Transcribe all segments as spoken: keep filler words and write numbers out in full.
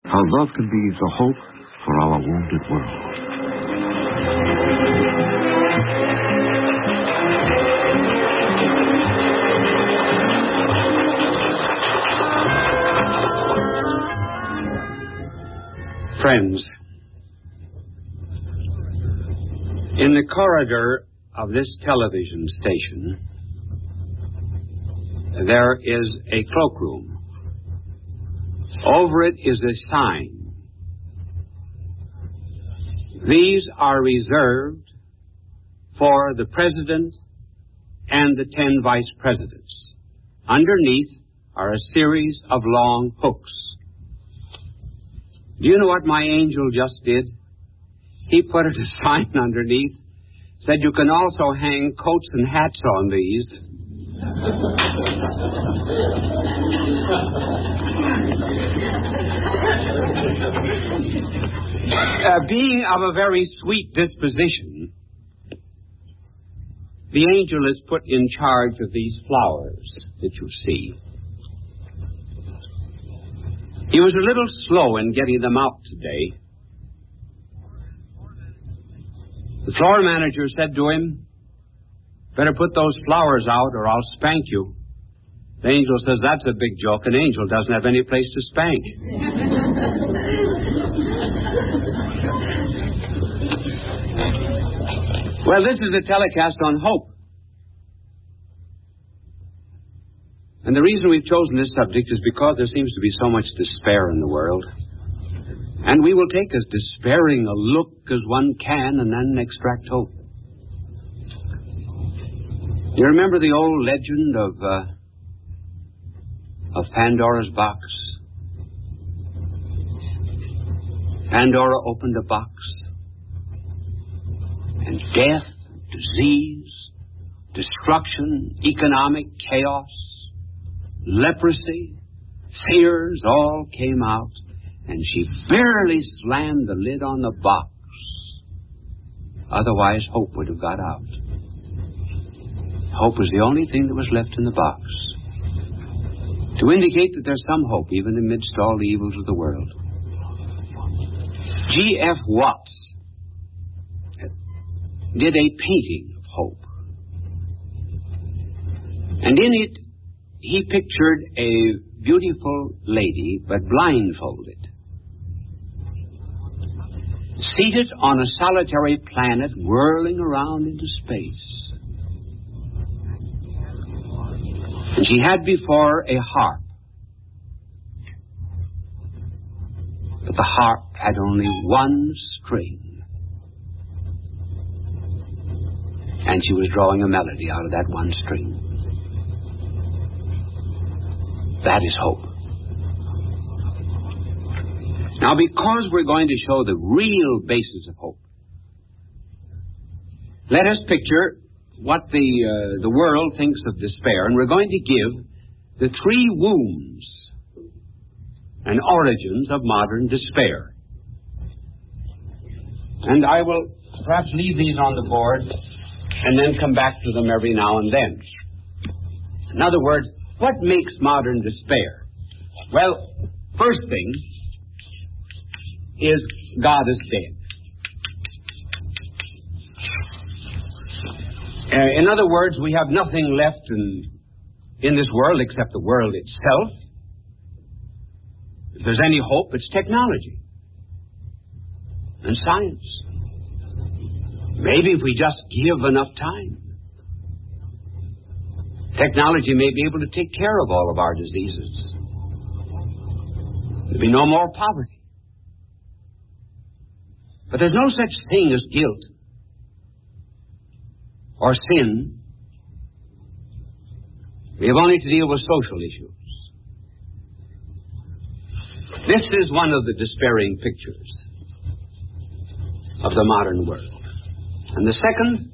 How love can be the hope for our wounded world. Friends, in the corridor of this television station, there is a cloakroom. Over it is a sign. These are reserved for the President and the ten Vice Presidents. Underneath are a series of long hooks. Do you know what my angel just did? He put a sign underneath, said you can also hang coats and hats on these. uh, being of a very sweet disposition, the angel is put in charge of these flowers that you see. He was a little slow in getting them out today. The floor manager said to him, better put those flowers out or I'll spank you. The angel says, that's a big joke. An angel doesn't have any place to spank. Well, this is a telecast on hope. And the reason we've chosen this subject is because there seems to be so much despair in the world. And we will take as despairing a look as one can and then extract hope. You remember the old legend of uh, of Pandora's box? Pandora opened a box, and death, disease, destruction, economic chaos, leprosy, fears all came out, and she barely slammed the lid on the box. Otherwise, hope would have got out. Hope was the only thing that was left in the box, to indicate that there's some hope even amidst all the evils of the world. G F Watts did a painting of hope. And in it, he pictured a beautiful lady, but blindfolded, seated on a solitary planet whirling around into space. And she had before a harp. But the harp had only one string. And she was drawing a melody out of that one string. That is hope. Now, because we're going to show the real basis of hope, let us picture what the uh, the world thinks of despair, and we're going to give the three wounds and origins of modern despair. And I will perhaps leave these on the board and then come back to them every now and then. In other words, what makes modern despair? Well, first thing is God is dead. Uh, in other words, we have nothing left in, in this world except the world itself. If there's any hope, it's technology and science. Maybe if we just give enough time, technology may be able to take care of all of our diseases. There'll be no more poverty. But there's no such thing as guilt or sin. We have only to deal with social issues. This is one of the despairing pictures of the modern world. And the second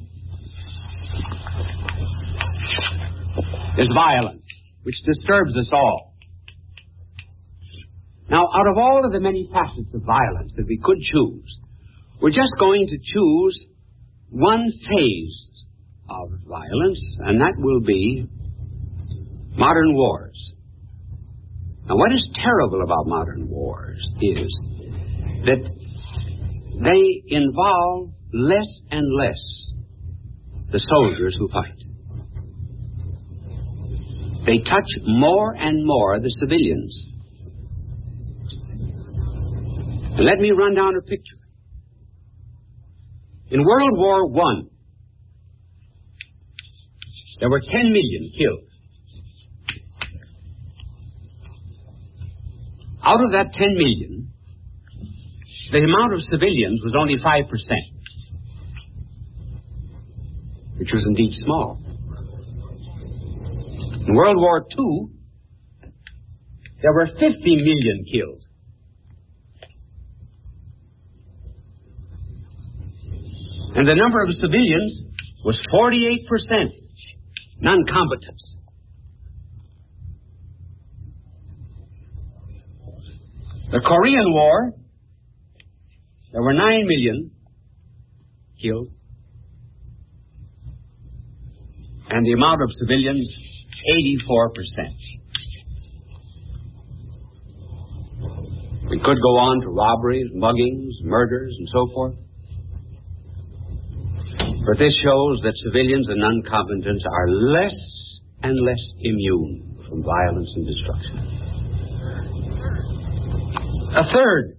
is violence, which disturbs us all. Now, out of all of the many facets of violence that we could choose, we're just going to choose one phase of violence, and that will be modern wars. Now, what is terrible about modern wars is that they involve less and less the soldiers who fight. They touch more and more the civilians. And let me run down a picture. In World War One, there were ten million killed. Out of that ten million, the amount of civilians was only five percent, which was indeed small. In World War Two, there were fifty million killed. And the number of civilians was forty-eight percent, non-combatants. The Korean War, there were nine million killed. And the amount of civilians, eighty-four percent. We could go on to robberies, muggings, murders, and so forth. But this shows that civilians and non-combatants are less and less immune from violence and destruction. A third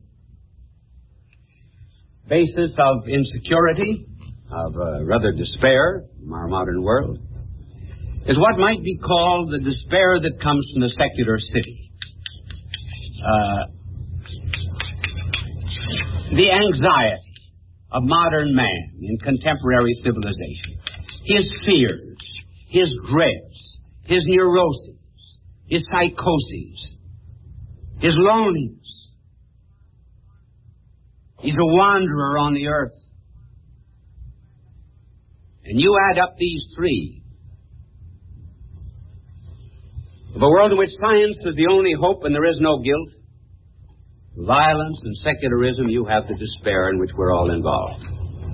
basis of insecurity, of uh, rather despair from our modern world, is what might be called the despair that comes from the secular city. Uh, the anxiety of modern man in contemporary civilization. His fears, his dreads, his neuroses, his psychoses, his loneliness. He's a wanderer on the earth. And you add up these three. Of a world in which science is the only hope and there is no guilt, violence and secularism, you have the despair in which we're all involved.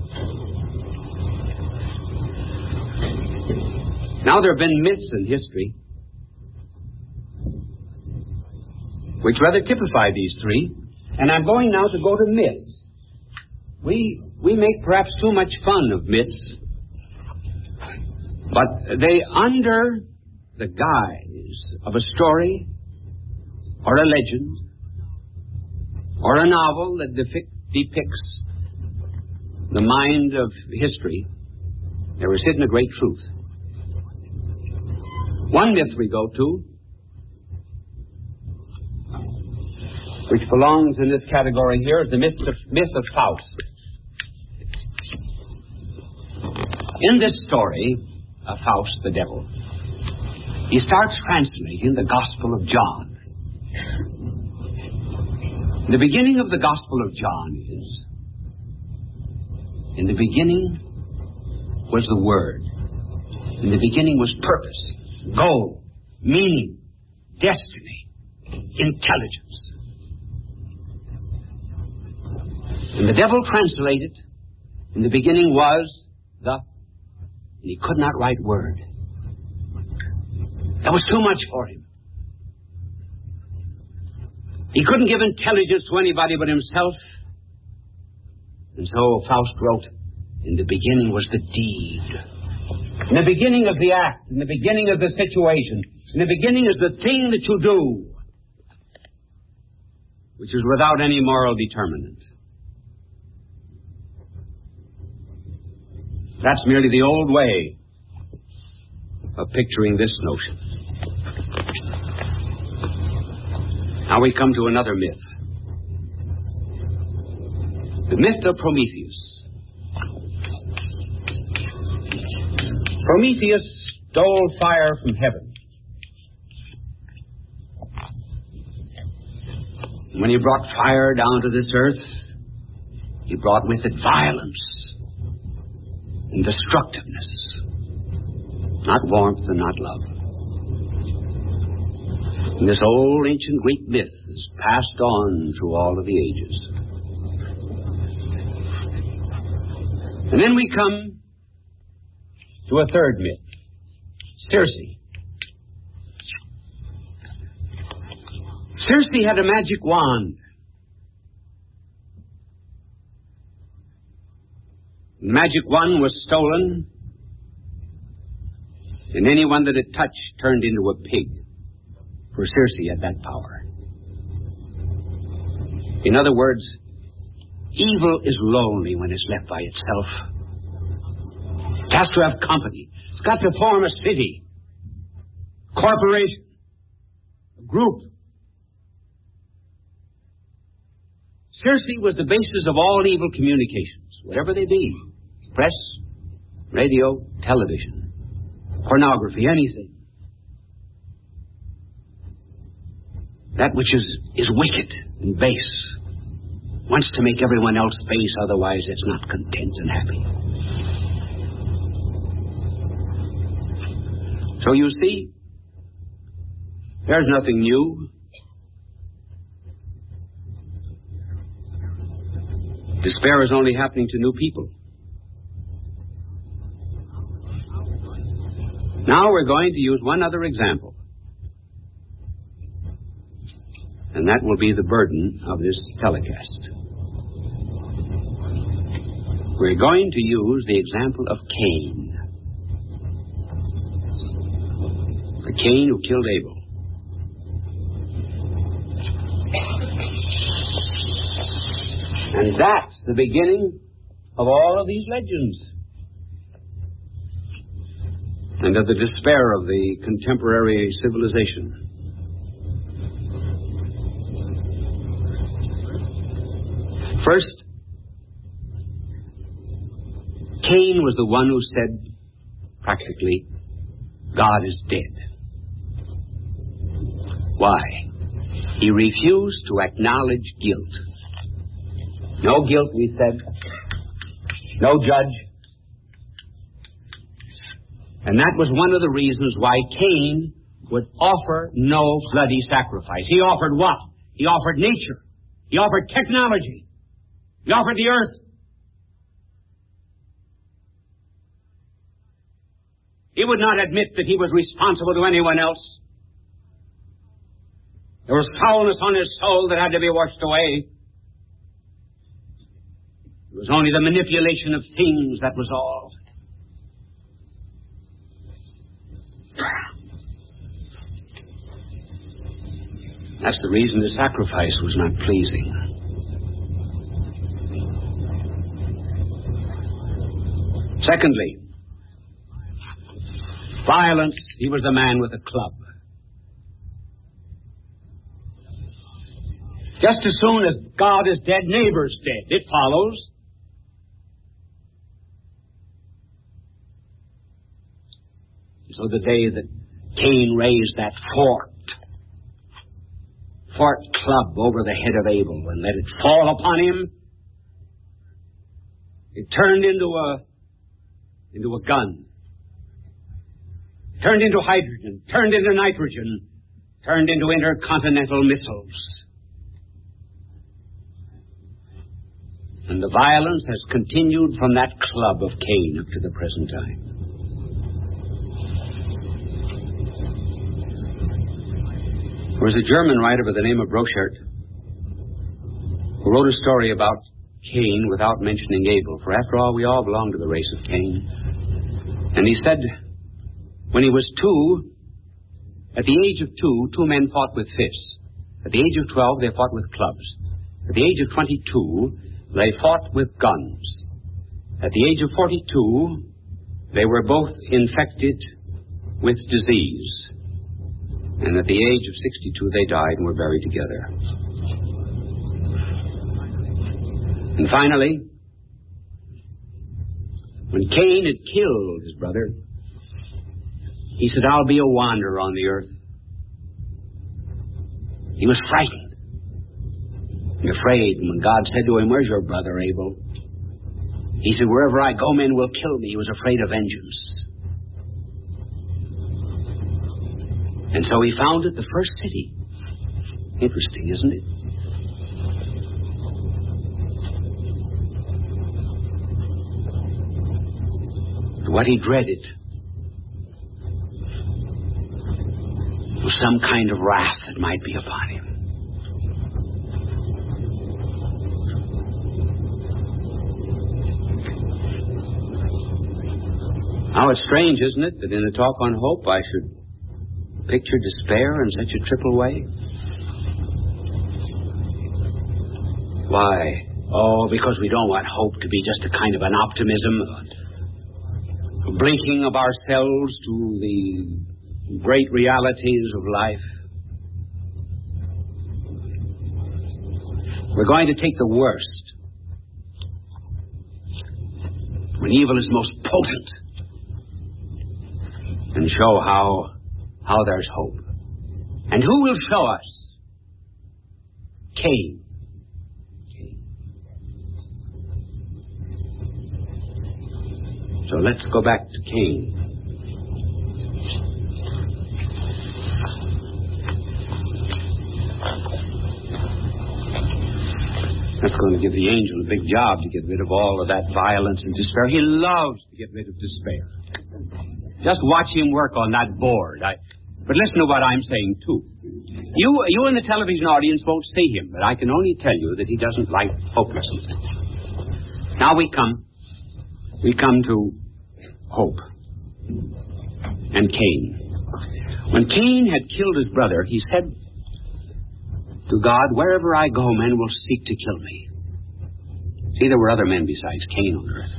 Now, there have been myths in history which rather typify these three, and I'm going now to go to myths. We, we make perhaps too much fun of myths, but they, under the guise of a story or a legend or a novel that depict, depicts the mind of history, there is hidden a great truth. One myth we go to, which belongs in this category here, is the myth of, myth of Faust. In this story of Faust the devil, he starts translating the Gospel of John. The beginning of the Gospel of John is, in the beginning was the Word. In the beginning was purpose, goal, meaning, destiny, intelligence. And the devil translated, in the beginning was the, and he could not write word. That was too much for him. He couldn't give intelligence to anybody but himself. And so Faust wrote, in the beginning was the deed. In the beginning is the act. In the beginning is the situation. In the beginning is the thing that you do, which is without any moral determinant. That's merely the old way of picturing this notion. Now we come to another myth. The myth of Prometheus. Prometheus stole fire from heaven. When he brought fire down to this earth, he brought with it violence and destructiveness, not warmth and not love. And this old ancient Greek myth is passed on through all of the ages. And then we come to a third myth, Circe. Circe had a magic wand. The magic wand was stolen, and anyone that it touched turned into a pig, for Circe had that power. In other words, evil is lonely when it's left by itself. It has to have company. It's got to form a city, a corporation, a group. Circe was the basis of all evil communications, whatever they be. Press, radio, television, pornography, anything. That which is, is wicked and base wants to make everyone else base, otherwise it's not content and happy. So you see, there's nothing new. Despair is only happening to new people. Now we're going to use one other example. And that will be the burden of this telecast. We're going to use the example of Cain. The Cain who killed Abel. And that's the beginning of all of these legends. And of the despair of the contemporary civilization. First, Cain was the one who said, practically, God is dead. Why? He refused to acknowledge guilt. No guilt, we said. No judge. And that was one of the reasons why Cain would offer no bloody sacrifice. He offered what? He offered nature. He offered technology. He offered the earth. He would not admit that he was responsible to anyone else. There was foulness on his soul that had to be washed away. It was only the manipulation of things, that was all. That's the reason the sacrifice was not pleasing. Secondly, violence. He was the man with a club. Just as soon as God is dead, neighbor's dead. It follows. So the day that Cain raised that forked, forked club over the head of Abel and let it fall upon him, it turned into a into a gun, turned into hydrogen, turned into nitrogen, turned into intercontinental missiles. And the violence has continued from that club of Cain up to the present time. There was a German writer by the name of Brochert who wrote a story about Cain without mentioning Abel, for after all, we all belong to the race of Cain. And he said, when he was two, at the age of two, two men fought with fists. At the age of twelve, they fought with clubs. At the age of twenty-two, they fought with guns. At the age of forty-two, they were both infected with disease. And at the age of sixty-two, they died and were buried together. And finally, when Cain had killed his brother, he said, I'll be a wanderer on the earth. He was frightened and afraid. And when God said to him, where's your brother Abel? He said, wherever I go, men will kill me. He was afraid of vengeance. And so he founded the first city. Interesting, isn't it? What he dreaded was some kind of wrath that might be upon him. Now, it's strange, isn't it, that in a talk on hope I should picture despair in such a triple way? Why? Oh, because we don't want hope to be just a kind of an optimism, a blinking of ourselves to the great realities of life. We're going to take the worst, when evil is most potent, and show how, how there's hope. And who will show us? Cain. Cain. So let's go back to Cain. That's going to give the angel a big job to get rid of all of that violence and despair. He loves to get rid of despair. Just watch him work on that board. I, but listen to what I'm saying, too. You, you in the television audience won't see him, but I can only tell you that he doesn't like hopelessness. Now we come, we come to hope and Cain. When Cain had killed his brother, he said to God, wherever I go, men will seek to kill me. See, there were other men besides Cain on earth.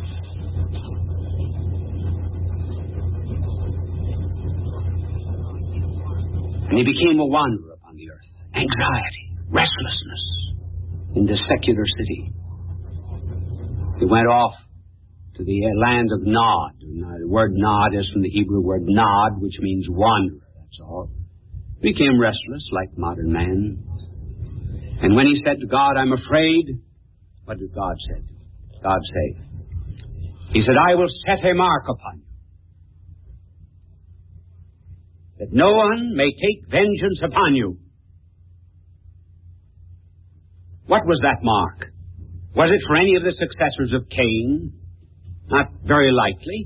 And he became a wanderer upon the earth. Anxiety, restlessness in the secular city. He went off to the land of Nod. And the word Nod is from the Hebrew word Nod, which means wanderer. That's all. He became restless like modern man. And when he said to God, I'm afraid, what did God say? God say? He said, I will set a mark upon you, that no one may take vengeance upon you. What was that mark? Was it for any of the successors of Cain? Not very likely.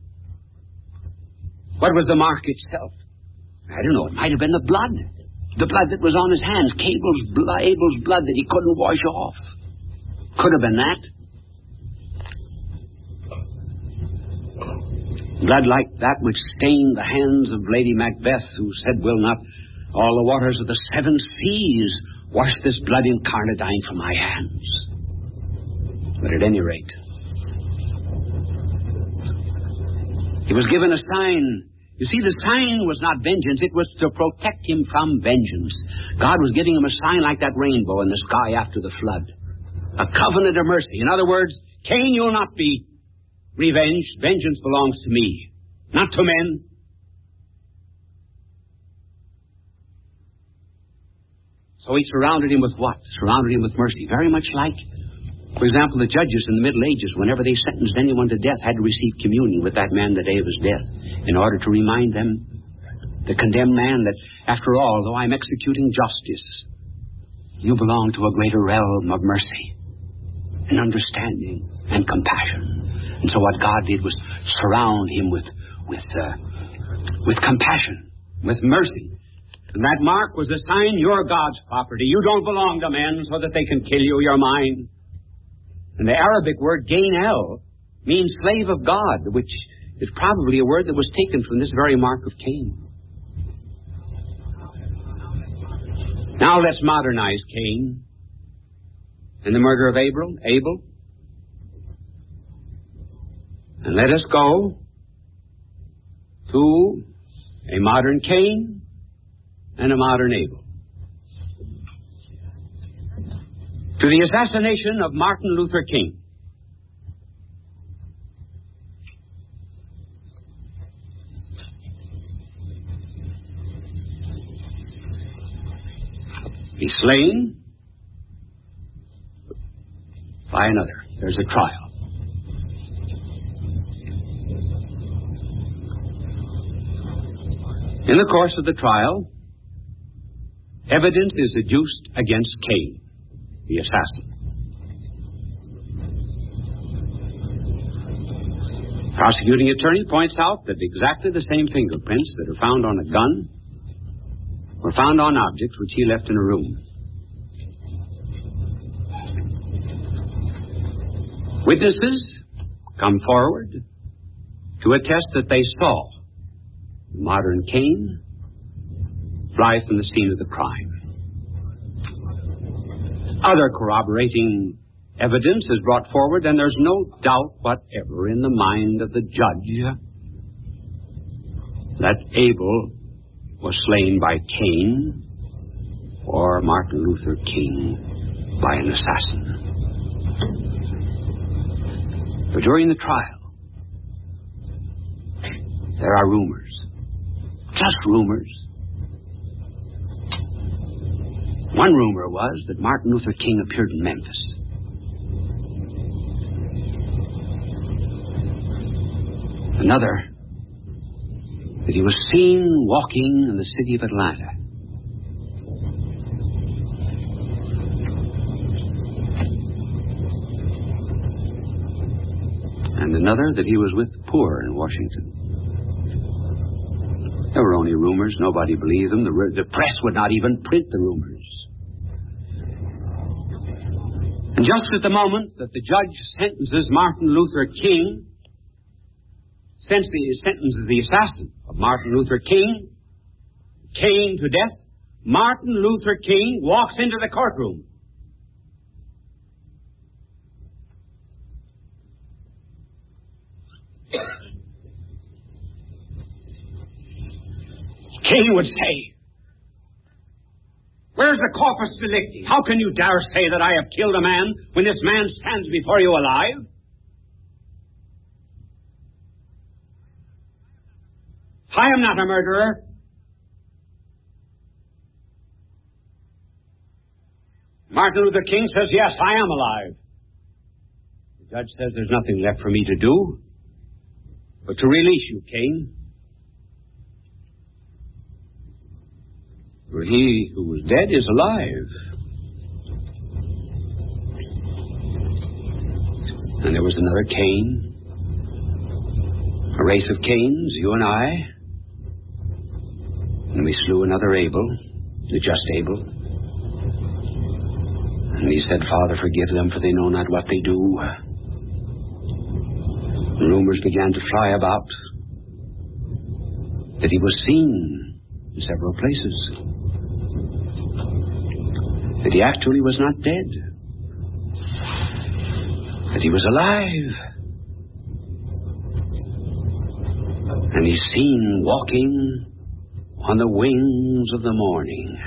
What was the mark itself? I don't know. It might have been the blood. The blood that was on his hands. Abel's blood, Abel's blood that he couldn't wash off. Could have been that. Blood like that which stained the hands of Lady Macbeth, who said, will not all the waters of the seven seas wash this blood incarnadine from my hands? But at any rate, he was given a sign. You see, the sign was not vengeance. It was to protect him from vengeance. God was giving him a sign like that rainbow in the sky after the flood. A covenant of mercy. In other words, Cain, you'll not be revenged. Vengeance belongs to me, not to men. So he surrounded him with what? Surrounded him with mercy. Very much like, for example, the judges in the Middle Ages, whenever they sentenced anyone to death, had to receive communion with that man the day of his death in order to remind them, the condemned man, that after all, though I'm executing justice, you belong to a greater realm of mercy and understanding and compassion. And so what God did was surround him with with uh, with compassion, with mercy. And that mark was a sign, you're God's property. You don't belong to men so that they can kill you. You're mine. And the Arabic word Gainel means slave of God, which is probably a word that was taken from this very mark of Cain. Now let's modernize Cain and the murder of Abel. Abel. And let us go to a modern Cain and a modern Abel. To the assassination of Martin Luther King. He's slain by another. There's a trial. In the course of the trial, evidence is adduced against Cain, the assassin. Prosecuting attorney points out that exactly the same fingerprints that are found on a gun were found on objects which he left in a room. Witnesses come forward to attest that they saw the modern Cain fly from the scene of the crime. Other corroborating evidence is brought forward, and there's no doubt whatever in the mind of the judge that Abel was slain by Cain or Martin Luther King by an assassin. But during the trial, there are rumors, just rumors. One rumor was that Martin Luther King appeared in Memphis. Another, that he was seen walking in the city of Atlanta. And another, that he was with the poor in Washington. There were only rumors. Nobody believed them. The, the press would not even print the rumors. And just at the moment that the judge sentences Martin Luther King, sentences the assassin of Martin Luther King, Cain, to death, Martin Luther King walks into the courtroom. Cain would say, "Where's the corpus delicti? How can you dare say that I have killed a man when this man stands before you alive? I am not a murderer." Martin Luther King says, "Yes, I am alive." The judge says, "There's nothing left for me to do but to release you, Cain. For he who was dead is alive." And there was another Cain, a race of Cains, you and I. And we slew another Abel, the just Abel. And he said, "Father, forgive them, for they know not what they do." And rumors began to fly about that he was seen in several places, that he actually was not dead, that he was alive. And he's seen walking on the wings of the morning.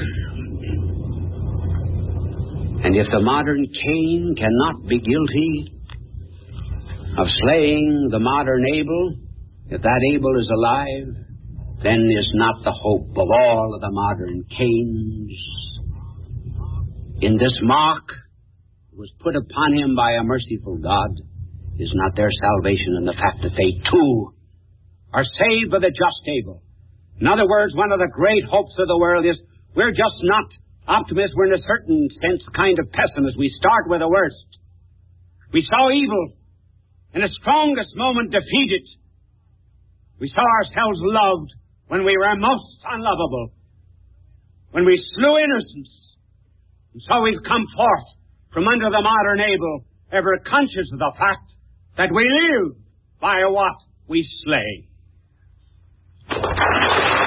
And if the modern Cain cannot be guilty of slaying the modern Abel, if that Abel is alive, then is not the hope of all of the modern Cains in this mark was put upon him by a merciful God, is not their salvation in the fact that they too are saved by the just Abel. In other words, one of the great hopes of the world is we're just not optimists. We're in a certain sense kind of pessimists. We start with the worst. We saw evil in its strongest moment defeated. We saw ourselves loved when we were most unlovable, when we slew innocence. And so we've come forth from under the modern Abel, ever conscious of the fact that we live by what we slay.